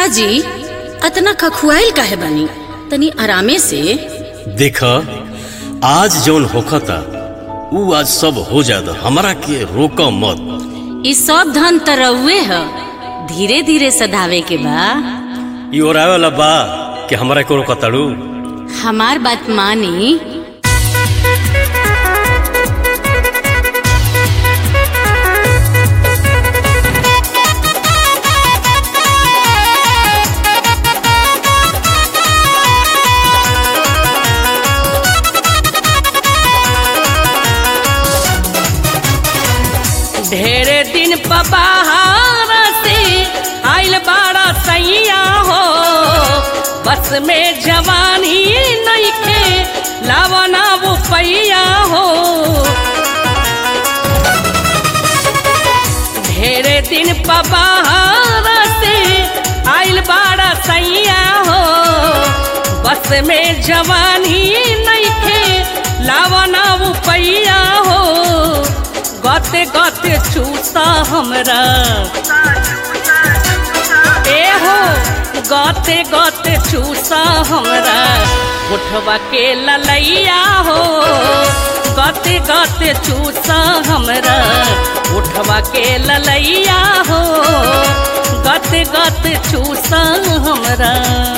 जी अतना खखुआइल काहे बानी? तनी आरामे से देख, आज जौन होखता ऊ आज सब हो जाता, हमरा के रोक मत। ई सब धन तरउए ह, धीरे धीरे सधावे के बा। ई ओरावे वाला बा कि हमरा को रोकताड़ू? हमार बात मानी। ढेरे दिन बाहर से आइल बाड़ा सैया हो, बस में जवानी नइखे लावना वो पैया हो। ढेरे दिन बाहर से आइल बाड़ा सैया हो, बस में जवानी नइखे लावना वो पैया हो। गाते गाते चूसा हमरा ए हो, गाते गाते चूसा हमरा उठवा के ललैया हो। गाते गाते चूसा हमरा उठवा के ललैया हो। गाते गाते चूसा हमरा।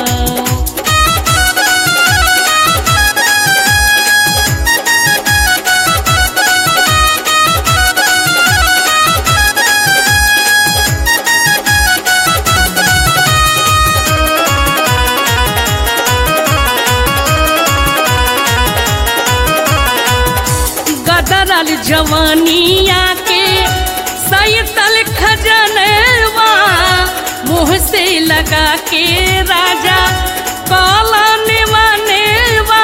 गदरल जवानिया के सैतल खजनवा, मुँह से लगा के राजा काला नेवा।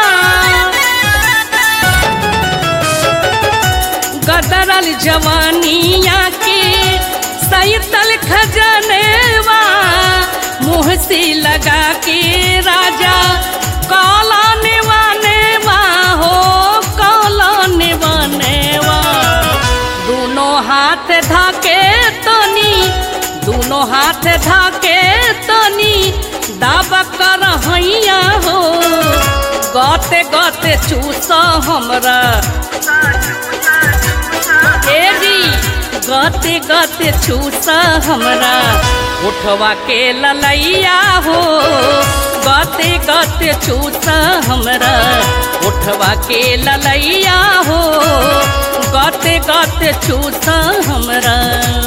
गदरल जवानिया के सैतल खजनवा, मुँह से लगा के राजा काला नेवा हो। काला नेवा दोनों हाथ धाके तनी, दोनों हाथ धाके तनी दाबा कर हैया हो। गाते गाते चूसा हमरा ए जी, गाते गाते चूसा हमरा उठवा के ललैया हो। गाते गाते चूसा हमरा उठवा के ललैया हो। गाते गाते चूसा हमरा।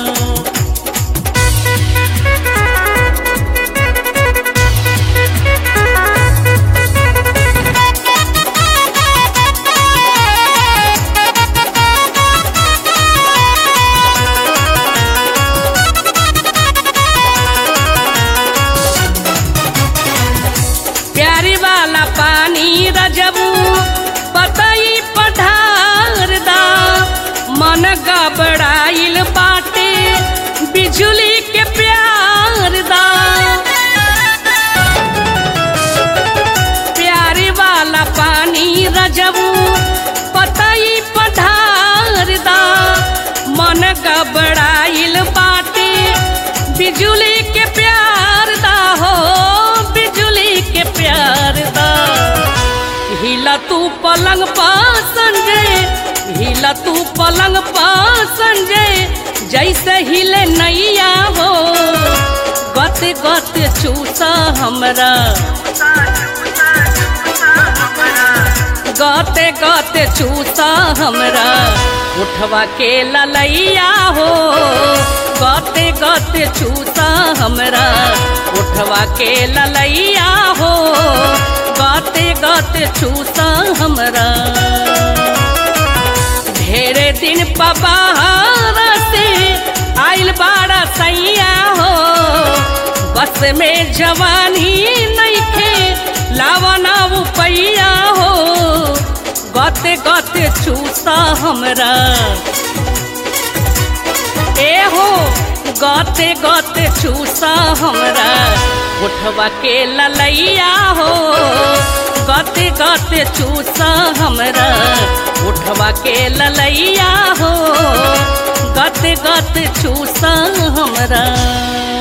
प्यारी वाला पानी रजबू पतई पठार दा, मन गबड़ाइल बाटे बिजुली के प्यार दा। प्यारी वाला पानी रजबू पतई पठार दा, मन गबड़ाइल बाटे बिजुली के प्यार दा हो। बिजुली के प्यार दा हिला तू पलंग पा संजय, हिला तू पलंग पा संजय, जैसे हिले नैया हो। गाते गाते चूसा हमरा, गाते गाते चूसा हमरा उठवा के ललैया हो। गाते गाते चूसा हमरा उठवा के ललैया हो। गाते गाते चूसा हमरा। ढेरे दिन बाहर से आइल बाड़ा सैया हो, बस में जवानी नइखे लावना वो पैया हो। गाते गाते चूसा हमरा ए हो, गाते गाते चूसा हमरा उठवा के ललैया हो। गाते गाते चूसा हमरा उठवा के ललैया हो। गाते गाते चूसा हमरा।